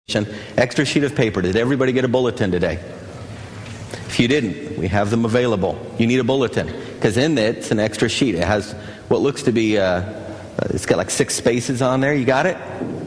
extra sheet of paper. Did everybody get a bulletin today? If you didn't, we have them available. You need a bulletin because in it's an extra sheet. It has what looks to be, it's got like 6 spaces on there. You got it?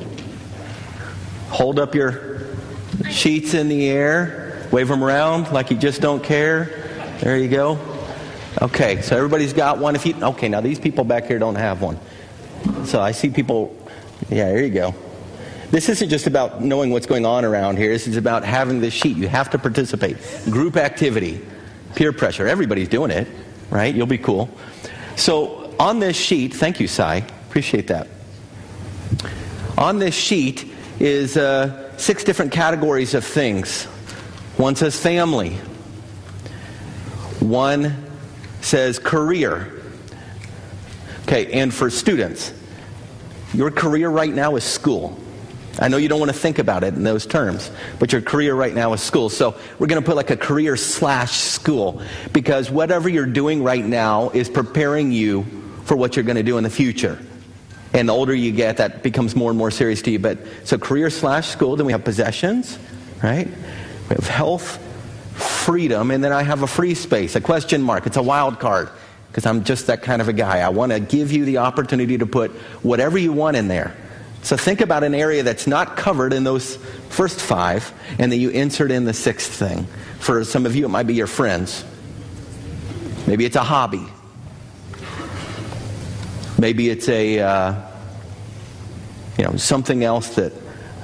Hold up your sheets in the air. Wave them around like you just don't care. There you go. Okay, so everybody's got one. Okay, now these people back here don't have one. So I see people, yeah, there you go. This isn't just about knowing what's going on around here. This is about having this sheet. You have to participate. Group activity, peer pressure. Everybody's doing it, right? You'll be cool. So on this sheet, thank you, Sai. Appreciate that. On this sheet is 6 different categories of things. One says family. One says career. Okay, and for students, your career right now is school. I know you don't want to think about it in those terms, but your career right now is school. So we're going to put like a career/school because whatever you're doing right now is preparing you for what you're going to do in the future. And the older you get, that becomes more and more serious to you. But so career/school, then we have possessions, right? We have health, freedom, and then I have a free space, a question mark. It's a wild card because I'm just that kind of a guy. I want to give you the opportunity to put whatever you want in there. So think about an area that's not covered in those first 5, and then you insert in the 6th thing. For some of you, it might be your friends. Maybe it's a hobby. Maybe it's a, something else that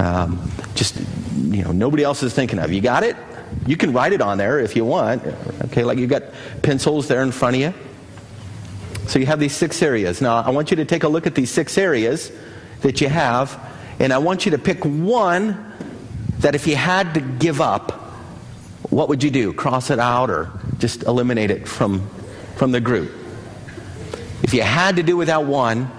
nobody else is thinking of. You got it? You can write it on there if you want. Okay, like you've got pencils there in front of you. So you have these 6 areas. Now, I want you to take a look at these 6 areas that you have, and I want you to pick one that if you had to give up, what would you do? Cross it out or just eliminate it from the group? If you had to do without one,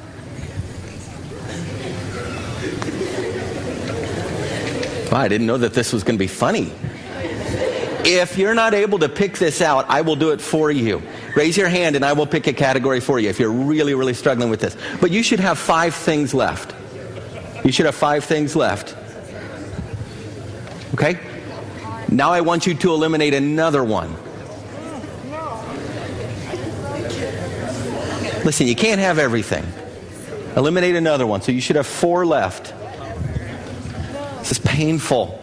I didn't know that this was going to be funny. If you're not able to pick this out, I will do it for you. Raise your hand and I will pick a category for you if you're really, really struggling with this. But you should have 5 things left. You should have 5 things left. Okay? Now I want you to eliminate another one. Listen, you can't have everything. Eliminate another one. So you should have 4 left. This is painful.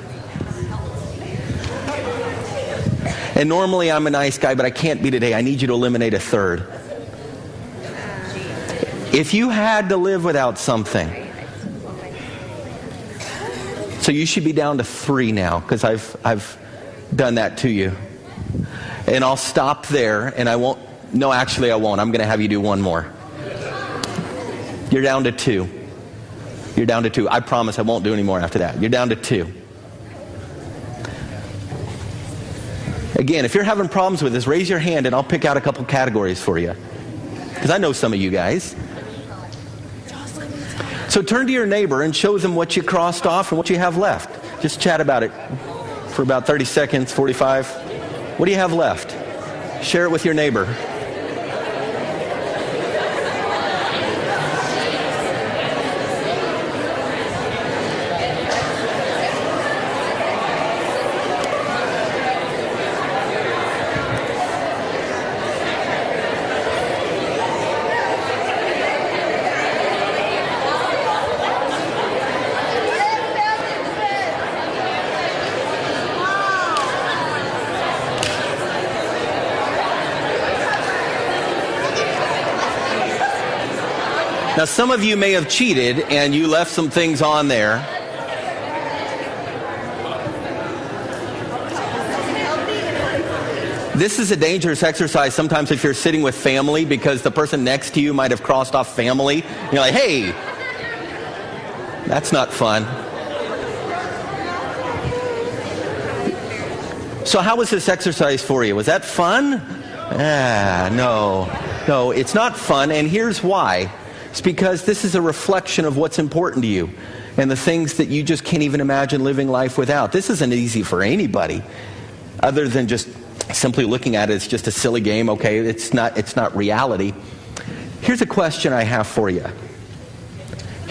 And normally I'm a nice guy, but I can't be today. I need you to eliminate a 3rd. If you had to live without something, so you should be down to 3 now, because I've done that to you. And I'll stop there, and I won't. No, actually I won't. I'm going to have you do one more. You're down to 2. You're down to 2. I promise I won't do any more after that. You're down to 2. Again, if you're having problems with this, raise your hand and I'll pick out a couple categories for you. Because I know some of you guys. So turn to your neighbor and show them what you crossed off and what you have left. Just chat about it for about 30 seconds, 45. What do you have left? Share it with your neighbor. Now, some of you may have cheated and you left some things on there. This is a dangerous exercise sometimes if you're sitting with family because the person next to you might have crossed off family. You're like, hey, that's not fun. So how was this exercise for you? Was that fun? No, it's not fun, and here's why. It's because this is a reflection of what's important to you and the things that you just can't even imagine living life without. This isn't easy for anybody other than just simply looking at it. It's just a silly game, okay? It's not reality. Here's a question I have for you.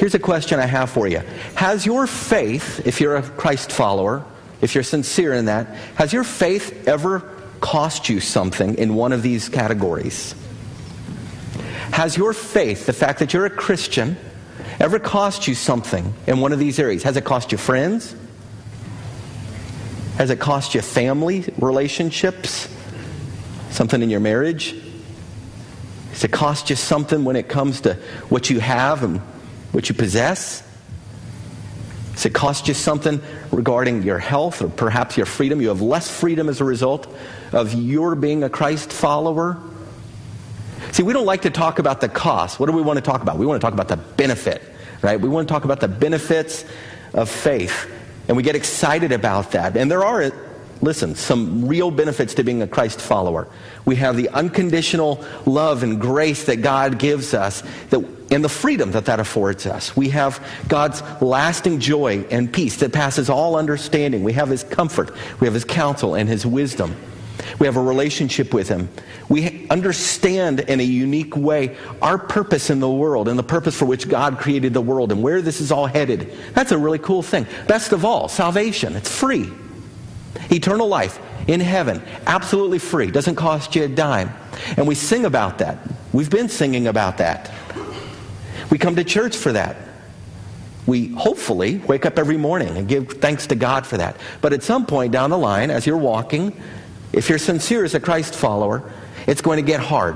Here's a question I have for you. Has your faith, if you're a Christ follower, if you're sincere in that, has your faith ever cost you something in one of these categories? Has your faith, the fact that you're a Christian, ever cost you something in one of these areas? Has it cost you friends? Has it cost you family relationships? Something in your marriage? Has it cost you something when it comes to what you have and what you possess? Does it cost you something regarding your health or perhaps your freedom? You have less freedom as a result of your being a Christ follower? See, we don't like to talk about the cost. What do we want to talk about? We want to talk about the benefit, right? We want to talk about the benefits of faith. And we get excited about that. And there are, listen, some real benefits to being a Christ follower. We have the unconditional love and grace that God gives us, and the freedom that affords us. We have God's lasting joy and peace that passes all understanding. We have His comfort. We have His counsel and His wisdom. We have a relationship with Him. We understand in a unique way our purpose in the world and the purpose for which God created the world and where this is all headed. That's a really cool thing. Best of all, salvation. It's free. Eternal life in heaven. Absolutely free. Doesn't cost you a dime. And we sing about that. We've been singing about that. We come to church for that. We hopefully wake up every morning and give thanks to God for that. But at some point down the line, as you're walking, if you're sincere as a Christ follower, it's going to get hard.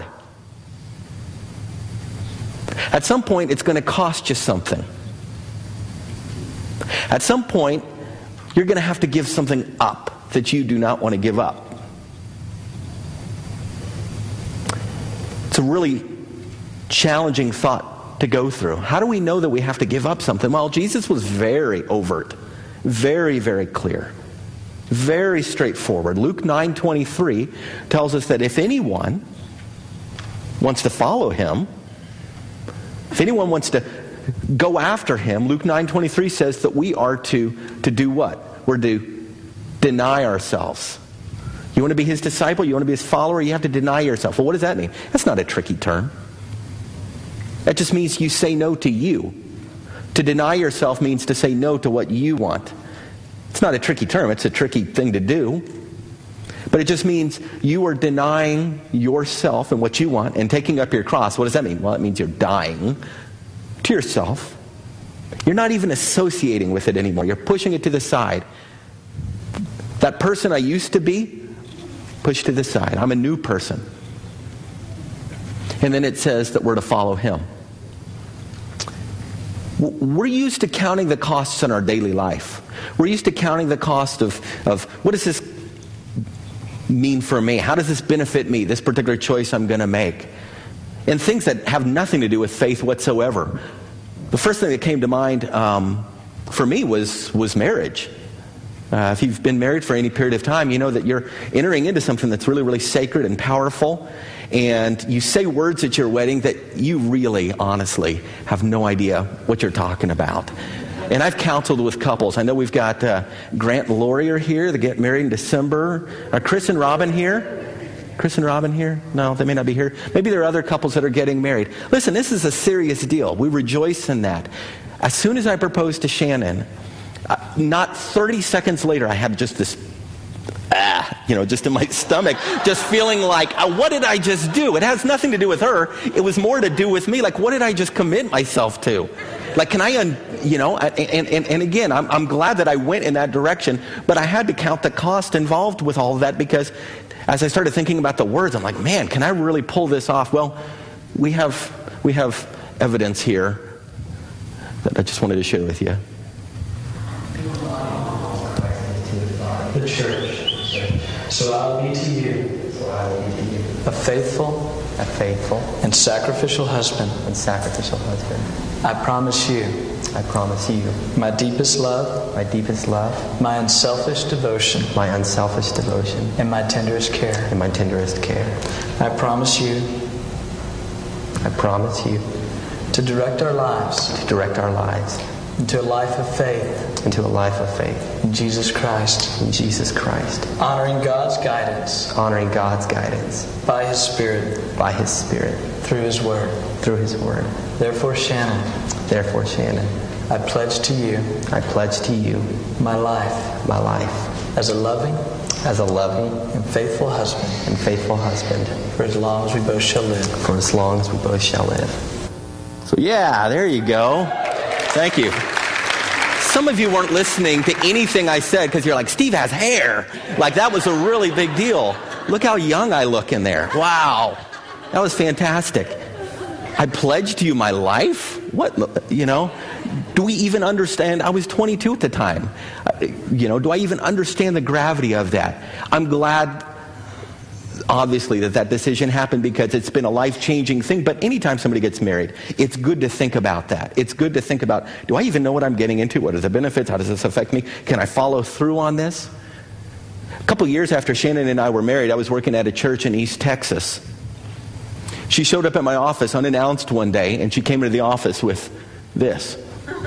At some point, it's going to cost you something. At some point, you're going to have to give something up that you do not want to give up. It's a really challenging thought to go through. How do we know that we have to give up something? Well, Jesus was very overt, very, very clear. Very straightforward. Luke 9:23 tells us that if anyone wants to follow Him, if anyone wants to go after Him, Luke 9:23 says that we are to do what? We're to deny ourselves. You want to be His disciple? You want to be His follower? You have to deny yourself. Well, what does that mean? That's not a tricky term. That just means you say no to you. To deny yourself means to say no to what you want. It's not a tricky term. It's a tricky thing to do. But it just means you are denying yourself and what you want and taking up your cross. What does that mean? Well, it means you're dying to yourself. You're not even associating with it anymore. You're pushing it to the side. That person I used to be, push to the side. I'm a new person. And then it says that we're to follow Him. We're used to counting the costs in our daily life. We're used to counting the cost of what does this mean for me? How does this benefit me, this particular choice I'm going to make? And things that have nothing to do with faith whatsoever. The first thing that came to mind for me was marriage. If you've been married for any period of time, you know that you're entering into something that's really, really sacred and powerful. And you say words at your wedding that you really, honestly, have no idea what you're talking about. And I've counseled with couples. I know we've got Grant and Lori are here. They get married in December. Are Chris and Robin here? Chris and Robin here? No, they may not be here. Maybe there are other couples that are getting married. Listen, this is a serious deal. We rejoice in that. As soon as I proposed to Shannon, not 30 seconds later, I had just this just in my stomach, just feeling like, what did I just do? It has nothing to do with her. It was more to do with me. Like, what did I just commit myself to? Like, can I, and again, I'm glad that I went in that direction, but I had to count the cost involved with all of that because as I started thinking about the words, I'm like, man, can I really pull this off? Well, we have evidence here that I just wanted to share with you. The church. So I will be to you a faithful and sacrificial husband. I promise you my deepest love, my unselfish devotion, and my tenderest care. I promise you to direct our lives into a life of faith in Jesus Christ. Honoring God's guidance by His Spirit through His Word. Therefore, Shannon, Therefore, Shannon, I pledge to you my life as a loving and faithful husband for as long as we both shall live. So yeah, there you go. Thank you. Some of you weren't listening to anything I said because you're like, Steve has hair. Like, that was a really big deal. Look how young I look in there. Wow. That was fantastic. I pledge to you my life? What, do we even understand? I was 22 at the time. Do I even understand the gravity of that? I'm glad, obviously, that decision happened because it's been a life-changing thing. But anytime somebody gets married, it's good to think about that. It's good to think about, do I even know what I'm getting into? What are the benefits? How does this affect me? Can I follow through on this? A couple years after Shannon and I were married, I was working at a church in East Texas. She showed up at my office unannounced one day, and she came into the office with this.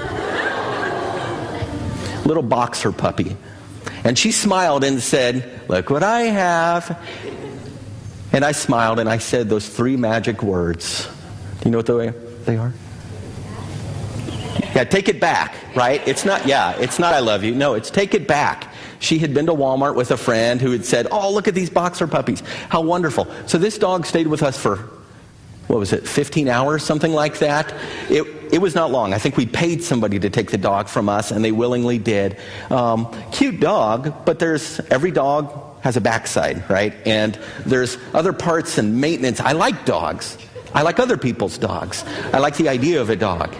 Little boxer puppy. And she smiled and said, "Look what I have." And I smiled and I said those 3 magic words. Do you know what they are? Yeah, take it back, right? It's not I love you. No, it's take it back. She had been to Walmart with a friend who had said, "Oh, look at these boxer puppies. How wonderful." So this dog stayed with us for, 15 hours, something like that. It was not long. I think we paid somebody to take the dog from us, and they willingly did. Cute dog, but every dog has a backside, right? And there's other parts and maintenance. I like dogs. I like other people's dogs. I like the idea of a dog.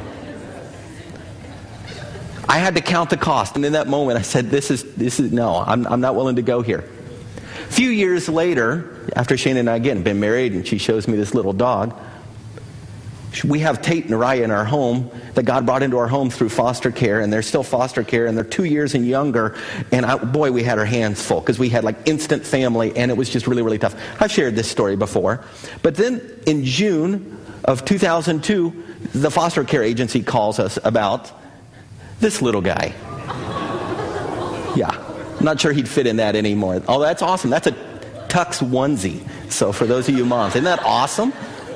I had to count the cost, and in that moment I said, this is no, I'm not willing to go here. A few years later, after Shane and I again been married, and she shows me this little dog, we have Tate and Araya in our home that God brought into our home through foster care, and they're still foster care, and they're 2 years and younger, and we had our hands full because we had like instant family, and it was just really, really tough. I've shared this story before, but then in June of 2002, the foster care agency calls us about this little guy. Yeah, I'm not sure he'd fit in that anymore. Oh, that's awesome. That's a Tux onesie. So for those of you moms, isn't that awesome?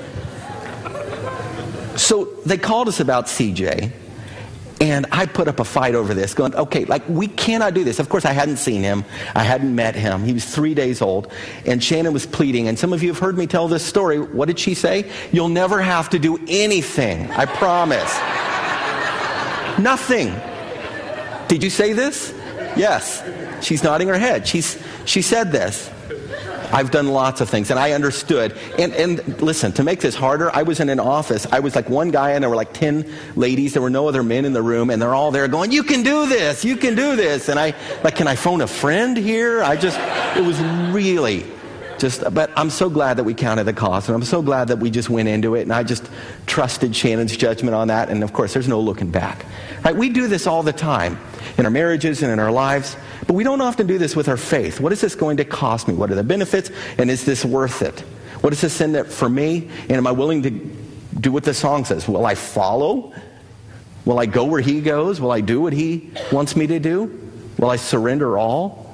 So they called us about CJ, and I put up a fight over this, going, okay, we cannot do this. Of course, I hadn't seen him. I hadn't met him. He was 3 days old, and Shannon was pleading, and some of you have heard me tell this story. What did she say? You'll never have to do anything. I promise. Nothing. Did you say this? Yes. She's nodding her head. She said this. I've done lots of things, and I understood. And listen, to make this harder, I was in an office. I was like one guy, and there were like 10 ladies. There were no other men in the room, and they're all there going, "You can do this. You can do this." And I, can I phone a friend here? It was really but I'm so glad that we counted the cost, and I'm so glad that we just went into it, and I just trusted Shannon's judgment on that, and of course, there's no looking back. Right? We do this all the time in our marriages and in our lives, but we don't often do this with our faith. What is this going to cost me? What are the benefits, and is this worth it? What does this send for me, and am I willing to do what the song says? Will I follow? Will I go where he goes? Will I do what he wants me to do? Will I surrender all?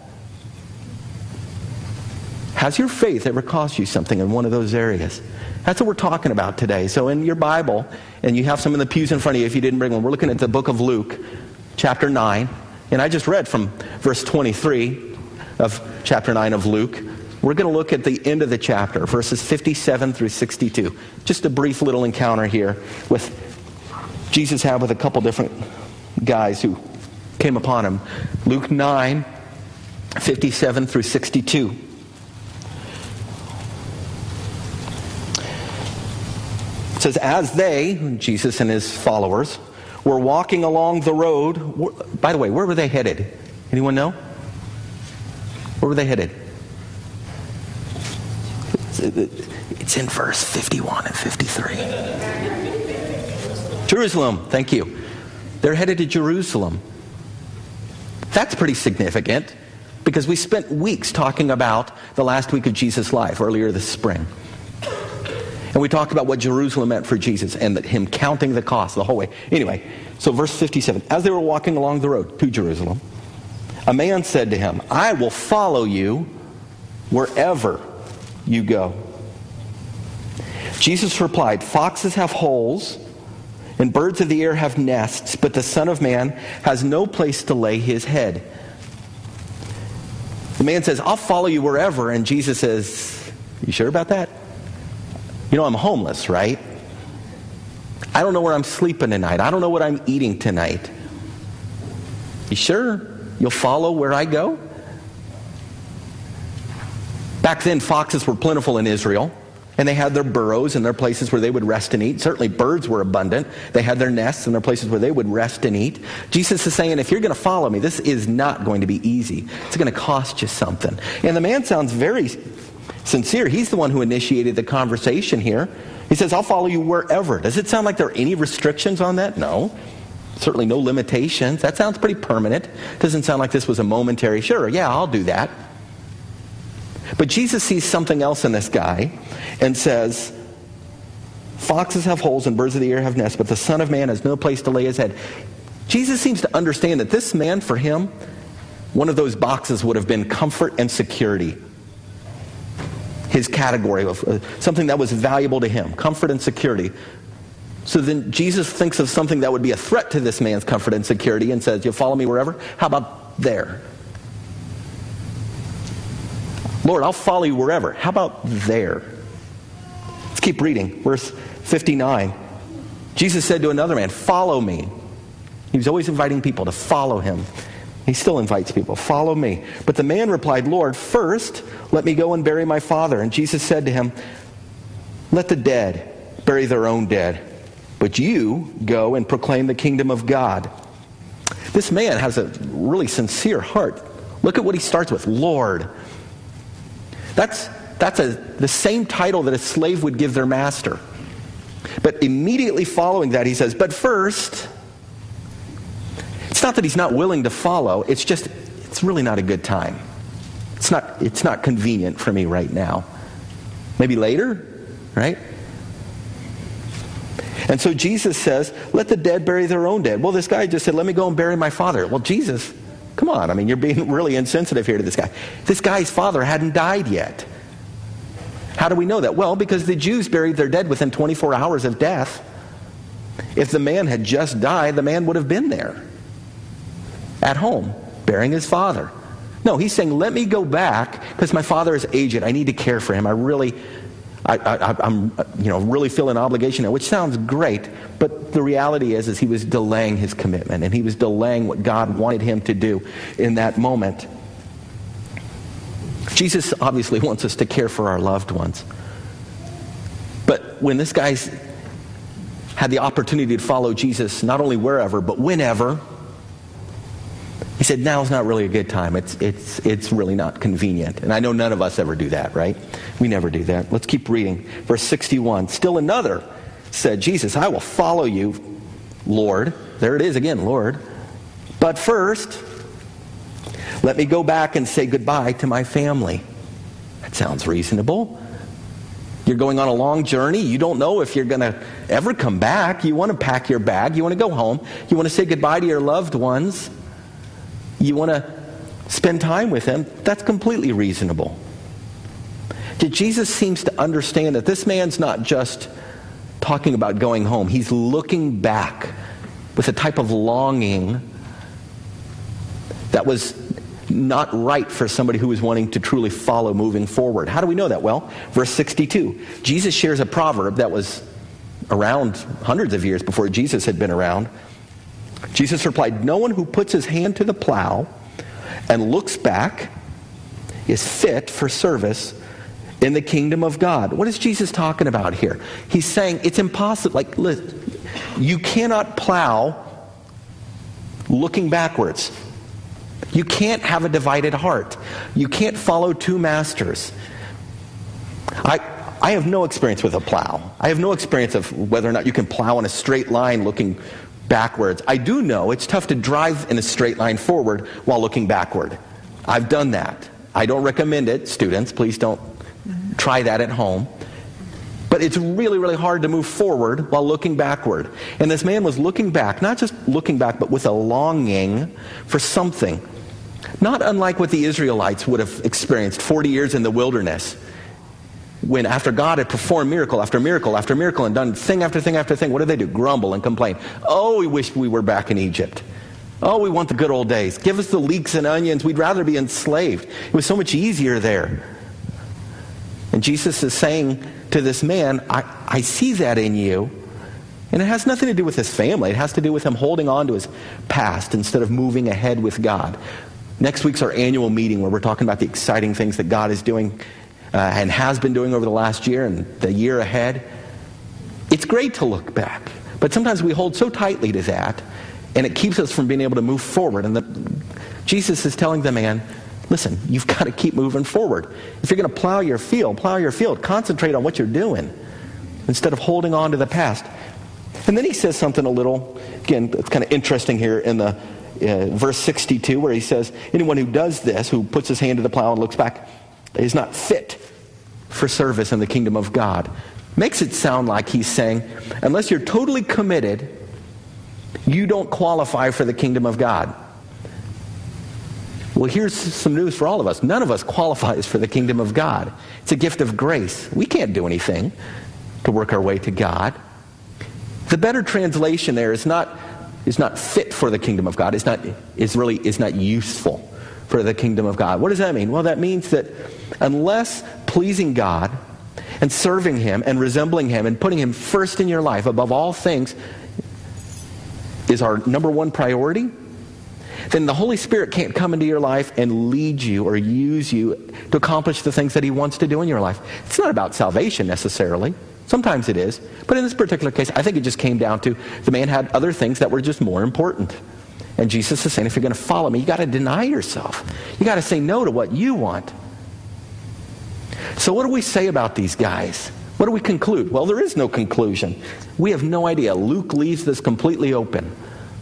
Has your faith ever cost you something in one of those areas? That's what we're talking about today. So in your Bible, and you have some in the pews in front of you if you didn't bring one, we're looking at the book of Luke, chapter 9. And I just read from verse 23 of chapter 9 of Luke. We're going to look at the end of the chapter, verses 57 through 62. Just a brief little encounter here with Jesus had with a couple different guys who came upon him. Luke 9, 57 through 62. It says, as they, Jesus and his followers, were walking along the road. By the way, where were they headed? Anyone know? Where were they headed? It's in verse 51 and 53. Jerusalem, thank you. They're headed to Jerusalem. That's pretty significant because we spent weeks talking about the last week of Jesus' life earlier this spring. And we talked about what Jerusalem meant for Jesus and him counting the cost the whole way. Anyway, so verse 57. As they were walking along the road to Jerusalem, a man said to him, I will follow you wherever you go. Jesus replied, foxes have holes and birds of the air have nests, but the Son of Man has no place to lay his head. The man says, I'll follow you wherever. And Jesus says, you sure about that? You know, I'm homeless, right? I don't know where I'm sleeping tonight. I don't know what I'm eating tonight. You sure you'll follow where I go? Back then, foxes were plentiful in Israel, and they had their burrows and their places where they would rest and eat. Certainly birds were abundant. They had their nests and their places where they would rest and eat. Jesus is saying, if you're going to follow me, this is not going to be easy. It's going to cost you something. And the man sounds very sincere. He's the one who initiated the conversation here. He says, I'll follow you wherever. Does it sound like there are any restrictions on that? No. Certainly no limitations. That sounds pretty permanent. Doesn't sound like this was a momentary, sure, yeah, I'll do that. But Jesus sees something else in this guy and says, foxes have holes and birds of the air have nests, but the Son of Man has no place to lay his head. Jesus seems to understand that this man, for him, one of those boxes would have been comfort and security. His category of something that was valuable to him, comfort and security. So then Jesus thinks of something that would be a threat to this man's comfort and security and says, you'll follow me wherever? How about there? Lord, I'll follow you wherever. How about there? Let's keep reading. Verse 59. Jesus said to another man, follow me. He was always inviting people to follow him. He still invites people, follow me. But the man replied, Lord, first let me go and bury my father. And Jesus said to him, let the dead bury their own dead, but you go and proclaim the kingdom of God. This man has a really sincere heart. Look at what he starts with, Lord. That's the same title that a slave would give their master. But immediately following that, he says, but first, it's not that he's not willing to follow, it's really not a good time. It's not convenient for me right now. Maybe later, right? And so Jesus says, let the dead bury their own dead. Well, this guy just said, let me go and bury my father. Well, Jesus, come on. I mean, you're being really insensitive here to this guy. This guy's father hadn't died yet. How do we know that? Well, because the Jews buried their dead within 24 hours of death. If the man had just died, the man would have been there at home, burying his father. No, he's saying, let me go back because my father is aged. I need to care for him. I'm really feel an obligation now, which sounds great, but the reality is he was delaying his commitment, and he was delaying what God wanted him to do in that moment. Jesus obviously wants us to care for our loved ones. But when this guy's had the opportunity to follow Jesus, not only wherever, but whenever, he said, now's not really a good time. It's really not convenient. And I know none of us ever do that, right? We never do that. Let's keep reading. Verse 61. Still another said, Jesus, I will follow you, Lord. There it is again, Lord. But first, let me go back and say goodbye to my family. That sounds reasonable. You're going on a long journey. You don't know if you're going to ever come back. You want to pack your bag. You want to go home. You want to say goodbye to your loved ones. You want to spend time with them. That's completely reasonable. Jesus seems to understand that this man's not just talking about going home. He's looking back with a type of longing that was not right for somebody who was wanting to truly follow moving forward. How do we know that? Well, verse 62. Jesus shares a proverb that was around hundreds of years before Jesus had been around. Jesus replied, no one who puts his hand to the plow and looks back is fit for service in the kingdom of God. What is Jesus talking about here? He's saying it's impossible. Like, listen, you cannot plow looking backwards. You can't have a divided heart. You can't follow two masters. I have no experience with a plow. I have no experience of whether or not you can plow in a straight line looking backwards. I do know it's tough to drive in a straight line forward while looking backward. I've done that. I don't recommend it. Students, please don't try that at home. But it's really, really hard to move forward while looking backward. And this man was looking back, not just looking back, but with a longing for something. Not unlike what the Israelites would have experienced 40 years in the wilderness. when after God had performed miracle after miracle after miracle and done thing after thing after thing, what do? Grumble and complain. Oh, we wish we were back in Egypt. Oh, we want the good old days. Give us the leeks and onions. We'd rather be enslaved. It was so much easier there. And Jesus is saying to this man, I see that in you. And it has nothing to do with his family. It has to do with him holding on to his past instead of moving ahead with God. Next week's our annual meeting where we're talking about the exciting things that God is doing and has been doing over the last year and the year ahead. It's great to look back. But sometimes we hold so tightly to that, and it keeps us from being able to move forward. And Jesus is telling the man, listen, you've got to keep moving forward. If you're going to plow your field. Concentrate on what you're doing instead of holding on to the past. And then he says something a little, again, it's kind of interesting here in the verse 62 where he says, anyone who does this, who puts his hand to the plow and looks back, is not fit for service in the kingdom of God. Makes it sound like he's saying, unless you're totally committed, you don't qualify for the kingdom of God. Well, here's some news for all of us. None of us qualifies for the kingdom of God. It's a gift of grace. We can't do anything to work our way to God. The better translation there is not fit for the kingdom of God. It's not useful for the kingdom of God. What does that mean? Well, that means that unless pleasing God and serving Him and resembling Him and putting Him first in your life above all things is our number one priority, then the Holy Spirit can't come into your life and lead you or use you to accomplish the things that He wants to do in your life. It's not about salvation necessarily. Sometimes it is. But in this particular case, I think it just came down to the man had other things that were just more important. And Jesus is saying, if you're going to follow me, you got to deny yourself. You got to say no to what you want. So what do we say about these guys? What do we conclude? Well, there is no conclusion. We have no idea. Luke leaves this completely open.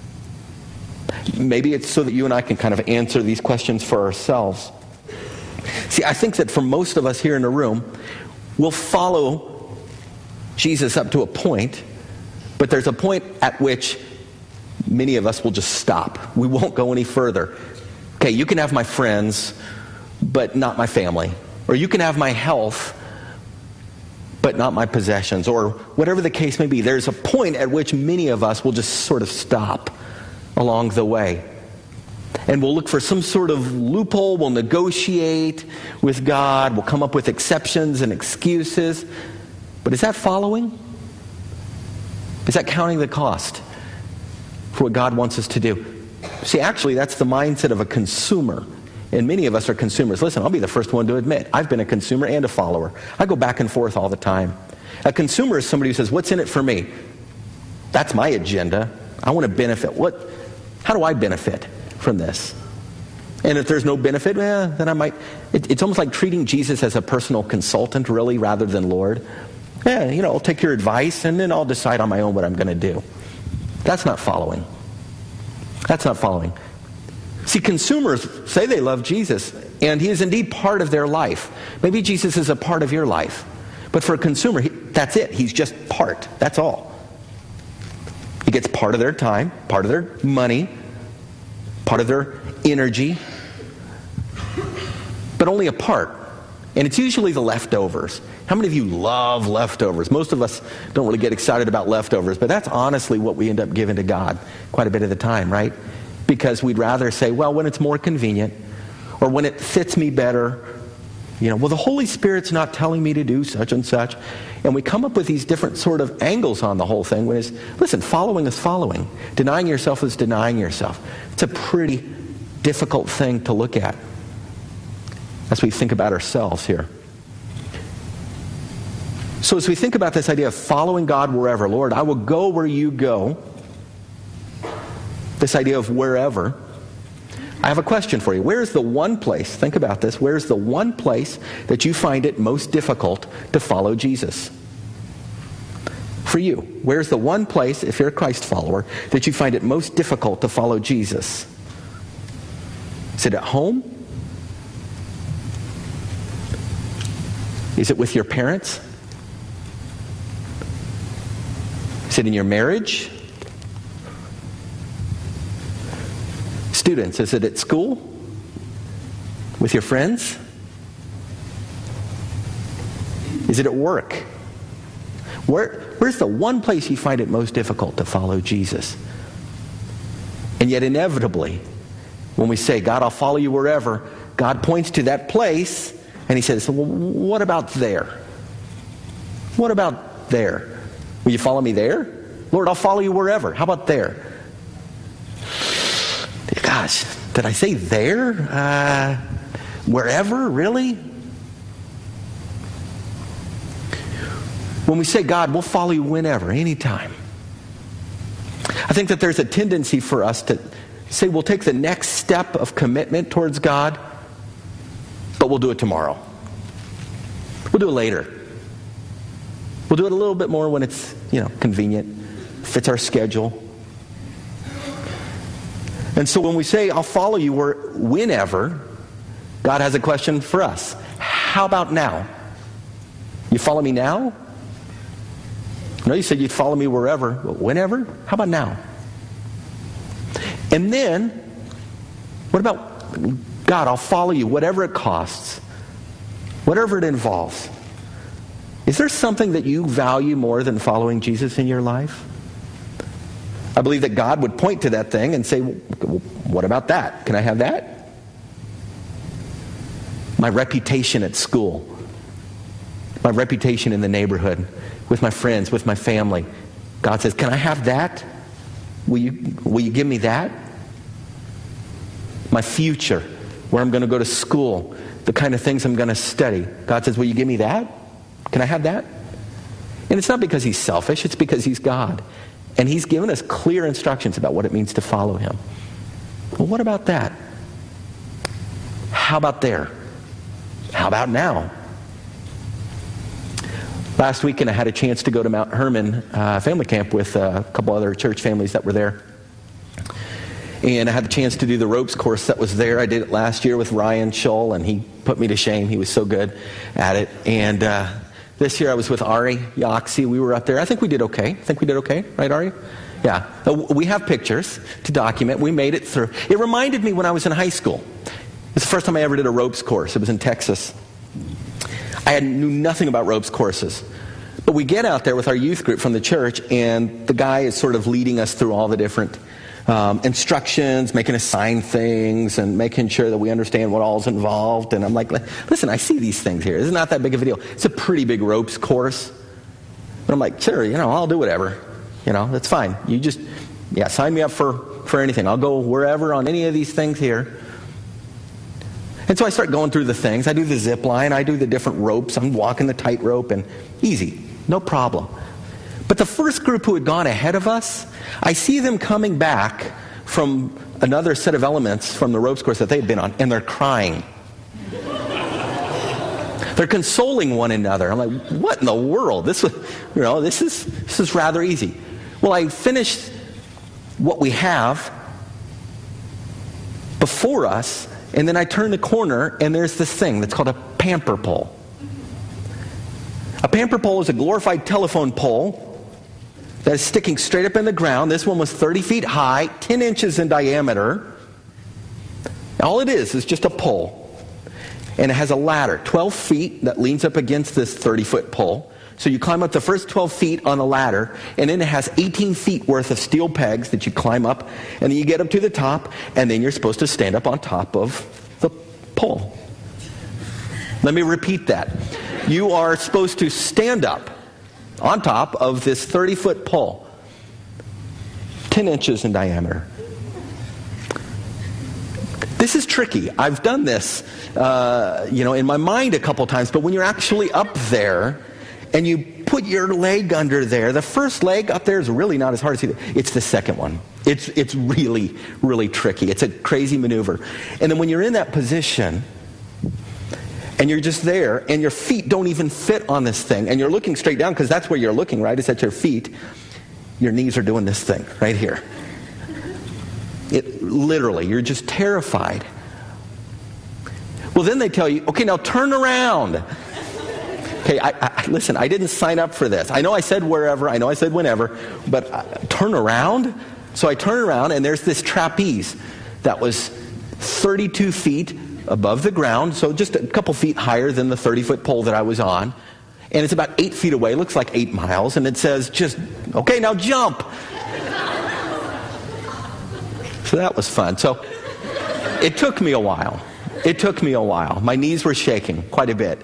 Maybe it's so that you and I can kind of answer these questions for ourselves. See, I think that for most of us here in the room, we'll follow Jesus up to a point, but there's a point at which many of us will just stop. We won't go any further. Okay, you can have my friends, but not my family. Or you can have my health, but not my possessions. Or whatever the case may be, there's a point at which many of us will just sort of stop along the way. And we'll look for some sort of loophole. We'll negotiate with God. We'll come up with exceptions and excuses. But is that following? Is that counting the cost for what God wants us to do? See, actually, that's the mindset of a consumer. And many of us are consumers. Listen, I'll be the first one to admit, I've been a consumer and a follower. I go back and forth all the time. A consumer is somebody who says, what's in it for me? That's my agenda. I want to benefit. How do I benefit from this? And if there's no benefit, then I might. It's almost like treating Jesus as a personal consultant, really, rather than Lord. I'll take your advice and then I'll decide on my own what I'm going to do. That's not following. That's not following. See, consumers say they love Jesus, and He is indeed part of their life. Maybe Jesus is a part of your life. But for a consumer, that's it. He's just part. That's all. He gets part of their time, part of their money, part of their energy, but only a part. And it's usually the leftovers. How many of you love leftovers? Most of us don't really get excited about leftovers, but that's honestly what we end up giving to God quite a bit of the time, right? Because we'd rather say, well, when it's more convenient, or when it fits me better, well, the Holy Spirit's not telling me to do such and such. And we come up with these different sort of angles on the whole thing. When it's, listen, following is following. Denying yourself is denying yourself. It's a pretty difficult thing to look at as we think about ourselves here. So as we think about this idea of following God wherever, Lord, I will go where you go, this idea of wherever, I have a question for you. Where's the one place, think about this, where's the one place that you find it most difficult to follow Jesus? For you, where's the one place, if you're a Christ follower, that you find it most difficult to follow Jesus? Is it at home? Is it with your parents? Is it in your marriage? Students, is it at school? With your friends? Is it at work? Where's the one place you find it most difficult to follow Jesus? And yet inevitably, when we say, God, I'll follow you wherever, God points to that place and he says, well, what about there? What about there? Will you follow me there? Lord, I'll follow you wherever. How about there? Gosh, did I say there? Wherever? Really? When we say, God, we'll follow you whenever, anytime. I think that there's a tendency for us to say we'll take the next step of commitment towards God, but we'll do it tomorrow. We'll do it later. We'll do it a little bit more when it's, convenient, fits our schedule. And so when we say, I'll follow you whenever, God has a question for us. How about now? You follow me now? No, you said you'd follow me wherever. Whenever? How about now? And then, what about, God, I'll follow you, whatever it costs, whatever it involves. Is there something that you value more than following Jesus in your life? I believe that God would point to that thing and say, well, what about that? Can I have that? My reputation at school, my reputation in the neighborhood, with my friends, with my family. God says, can I have that? Will you give me that? My future, where I'm going to go to school, the kind of things I'm going to study. God says, will you give me that? Can I have that? And it's not because he's selfish, it's because he's God. And he's given us clear instructions about what it means to follow him. Well, what about that? How about there? How about now? Last weekend I had a chance to go to Mount Hermon family camp with a couple other church families that were there. And I had the chance to do the ropes course that was there. I did it last year with Ryan Scholl, and he put me to shame. He was so good at it. And this year I was with Ari Yoxie. We were up there. I think we did okay. Right, Ari? Yeah. We have pictures to document. We made it through. It reminded me when I was in high school. It's the first time I ever did a ropes course. It was in Texas. I knew nothing about ropes courses. But we get out there with our youth group from the church, and the guy is sort of leading us through all the different instructions, making us sign things, and making sure that we understand what all is involved. And I'm like, listen, I see these things here. It's not that big of a deal. It's a pretty big ropes course. But I'm like, sure, I'll do whatever. That's fine. You just, sign me up for anything. I'll go wherever on any of these things here. And so I start going through the things. I do the zip line. I do the different ropes. I'm walking the tightrope, and easy. No problem. But the first group who had gone ahead of us, I see them coming back from another set of elements from the ropes course that they'd been on, and they're crying. They're consoling one another. I'm like, what in the world? This is rather easy. Well, I finished what we have before us, and then I turn the corner, and there's this thing that's called a pamper pole. A pamper pole is a glorified telephone pole that is sticking straight up in the ground. This one was 30 feet high, 10 inches in diameter. All it is just a pole. And it has a ladder, 12 feet, that leans up against this 30-foot pole. So you climb up the first 12 feet on a ladder, and then it has 18 feet worth of steel pegs that you climb up, and then you get up to the top, and then you're supposed to stand up on top of the pole. Let me repeat that. You are supposed to stand up on top of this 30-foot pole, 10 inches in diameter. This is tricky. I've done this, in my mind a couple times, but when you're actually up there and you put your leg under there, the first leg up there is really not as hard as it's the second one. It's really, really tricky. It's a crazy maneuver. And then when you're in that position, and you're just there, and your feet don't even fit on this thing, and you're looking straight down, because that's where you're looking, right? It's at your feet. Your knees are doing this thing right here. Literally, you're just terrified. Well, then they tell you, okay, now turn around. Okay, listen, I didn't sign up for this. I know I said wherever, I know I said whenever, but turn around? So I turn around, and there's this trapeze that was 32 feet above the ground, so just a couple feet higher than the 30-foot pole that I was on. And it's about 8 feet away, looks like 8 miles, and it says, just, okay, now jump. So that was fun. So it took me a while. My knees were shaking quite a bit.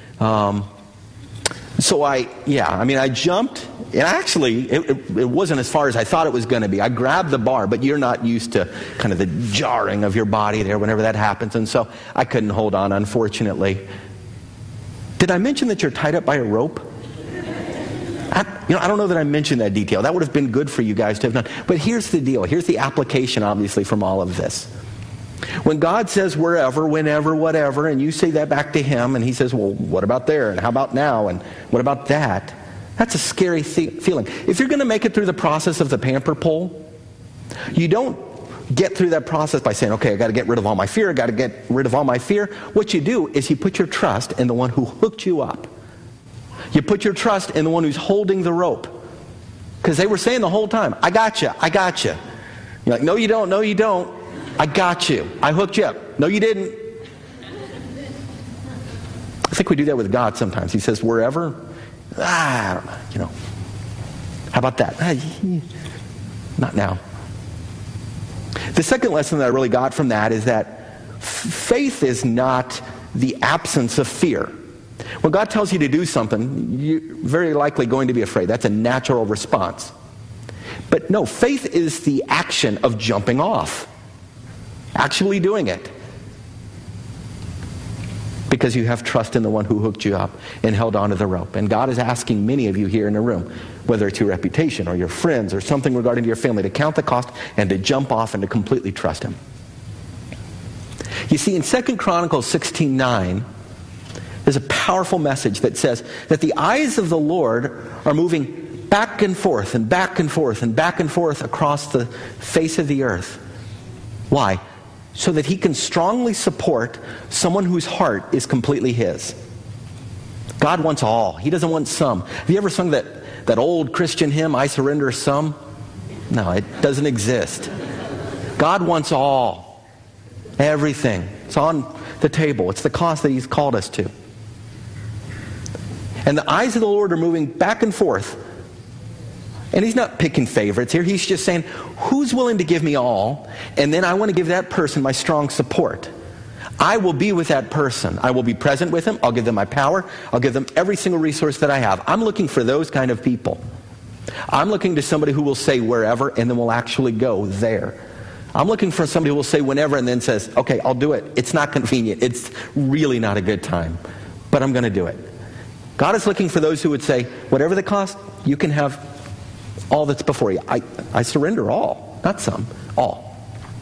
So I jumped, and actually, it wasn't as far as I thought it was going to be. I grabbed the bar, but you're not used to kind of the jarring of your body there whenever that happens, and so I couldn't hold on, unfortunately. Did I mention that you're tied up by a rope? I don't know that I mentioned that detail. That would have been good for you guys to have done. But here's the deal. Here's the application, obviously, from all of this. When God says wherever, whenever, whatever, and you say that back to Him, and He says, well, what about there? And how about now? And what about that? That's a scary feeling. If you're going to make it through the process of the pamper pole, you don't get through that process by saying, okay, I got to get rid of all my fear. What you do is you put your trust in the one who hooked you up. You put your trust in the one who's holding the rope. Because they were saying the whole time, I got you. You're like, no, you don't. I got you. I hooked you up. No, you didn't. I think we do that with God sometimes. He says, wherever, I don't know, how about that? Not now. The second lesson that I really got from that is that faith is not the absence of fear. When God tells you to do something, you're very likely going to be afraid. That's a natural response. But no, faith is the action of jumping off. Actually doing it. Because you have trust in the one who hooked you up and held onto the rope. And God is asking many of you here in the room, whether it's your reputation or your friends or something regarding your family, to count the cost and to jump off and to completely trust Him. You see, in 2 Chronicles 16:9, there's a powerful message that says that the eyes of the Lord are moving back and forth and back and forth and back and forth across the face of the earth. Why? So that He can strongly support someone whose heart is completely His. God wants all. He doesn't want some. Have you ever sung that old Christian hymn, I Surrender Some? No, it doesn't exist. God wants all. Everything. It's on the table. It's the cost that He's called us to. And the eyes of the Lord are moving back and forth. And He's not picking favorites here. He's just saying, who's willing to give me all? And then I want to give that person my strong support. I will be with that person. I will be present with them. I'll give them my power. I'll give them every single resource that I have. I'm looking for those kind of people. I'm looking to somebody who will say wherever and then will actually go there. I'm looking for somebody who will say whenever and then says, okay, I'll do it. It's not convenient. It's really not a good time. But I'm going to do it. God is looking for those who would say, whatever the cost, you can have all that's before you. I surrender all, not some, all.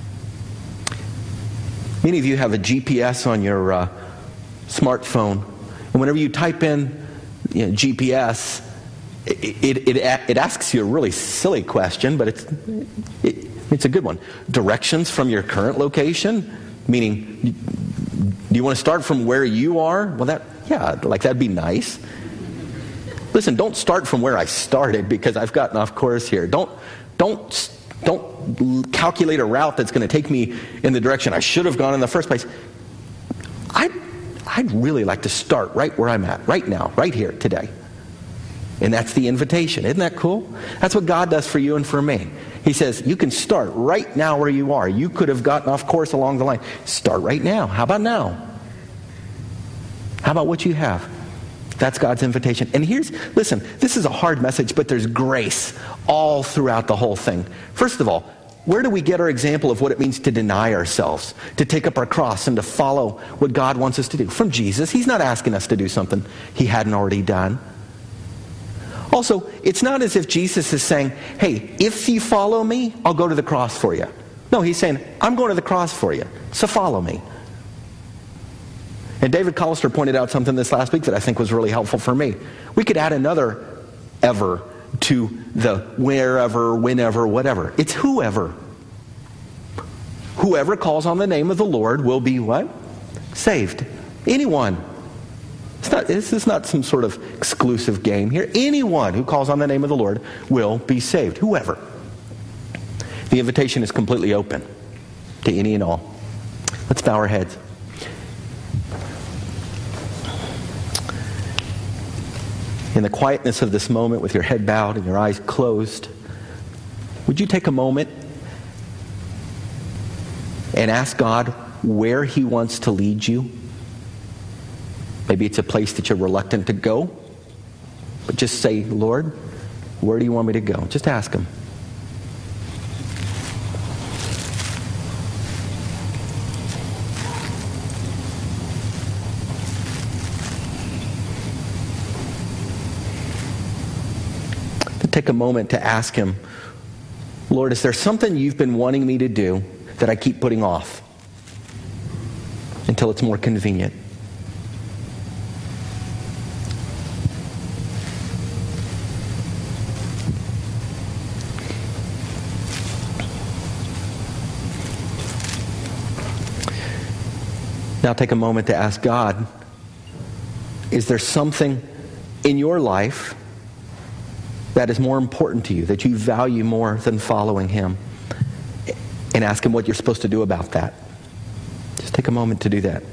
Many of you have a GPS on your smartphone, and whenever you type in GPS, it asks you a really silly question, but it's a good one. Directions from your current location, meaning, do you want to start from where you are? Well, that'd be nice. Listen, don't start from where I started because I've gotten off course here. Don't calculate a route that's going to take me in the direction I should have gone in the first place. I'd really like to start right where I'm at, right now, right here, today. And that's the invitation. Isn't that cool? That's what God does for you and for me. He says, you can start right now where you are. You could have gotten off course along the line. Start right now. How about now? How about what you have? That's God's invitation. And listen, this is a hard message, but there's grace all throughout the whole thing. First of all, where do we get our example of what it means to deny ourselves, to take up our cross and to follow what God wants us to do? From Jesus. He's not asking us to do something He hadn't already done. Also, it's not as if Jesus is saying, hey, if you follow me, I'll go to the cross for you. No, He's saying, I'm going to the cross for you, so follow me. And David Collister pointed out something this last week that I think was really helpful for me. We could add another ever to the wherever, whenever, whatever. It's whoever. Whoever calls on the name of the Lord will be what? Saved. Anyone. This is not some sort of exclusive game here. Anyone who calls on the name of the Lord will be saved. Whoever. The invitation is completely open to any and all. Let's bow our heads. In the quietness of this moment, with your head bowed and your eyes closed, would you take a moment and ask God where He wants to lead you? Maybe it's a place that you're reluctant to go, but just say, Lord, where do you want me to go? Just ask Him. Take a moment to ask Him, Lord, is there something you've been wanting me to do that I keep putting off until it's more convenient? Now take a moment to ask God, is there something in your life that is more important to you, that you value more than following Him? And ask Him what you're supposed to do about that. Just take a moment to do that.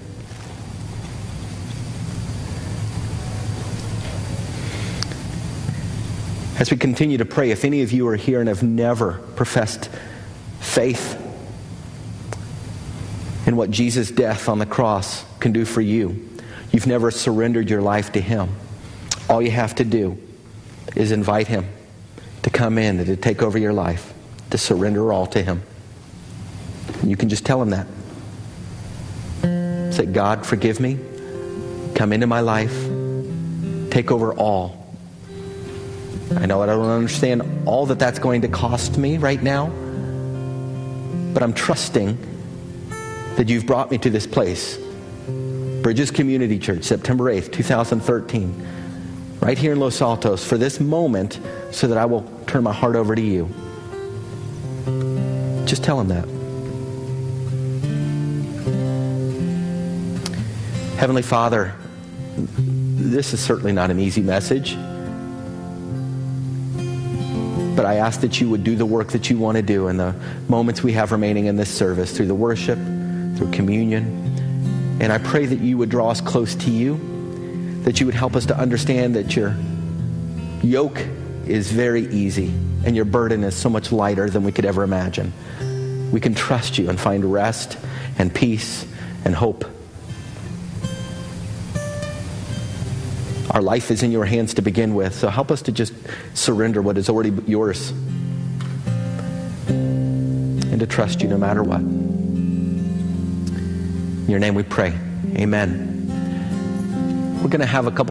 As we continue to pray, if any of you are here and have never professed faith in what Jesus' death on the cross can do for you, you've never surrendered your life to Him, all you have to do is invite Him to come in and to take over your life, to surrender all to Him. And you can just tell Him that. Say, God, forgive me. Come into my life. Take over all. I know I don't understand all that that's going to cost me right now, but I'm trusting that you've brought me to this place. Bridges Community Church, September 8th, 2013. Right here in Los Altos, for this moment, so that I will turn my heart over to you. Just tell Him that. Heavenly Father, this is certainly not an easy message, but I ask that you would do the work that you want to do in the moments we have remaining in this service, through the worship, through communion. And I pray that you would draw us close to you, that you would help us to understand that your yoke is very easy and your burden is so much lighter than we could ever imagine. We can trust you and find rest and peace and hope. Our life is in your hands to begin with, so help us to just surrender what is already yours and to trust you no matter what. In your name we pray. Amen. We're going to have a couple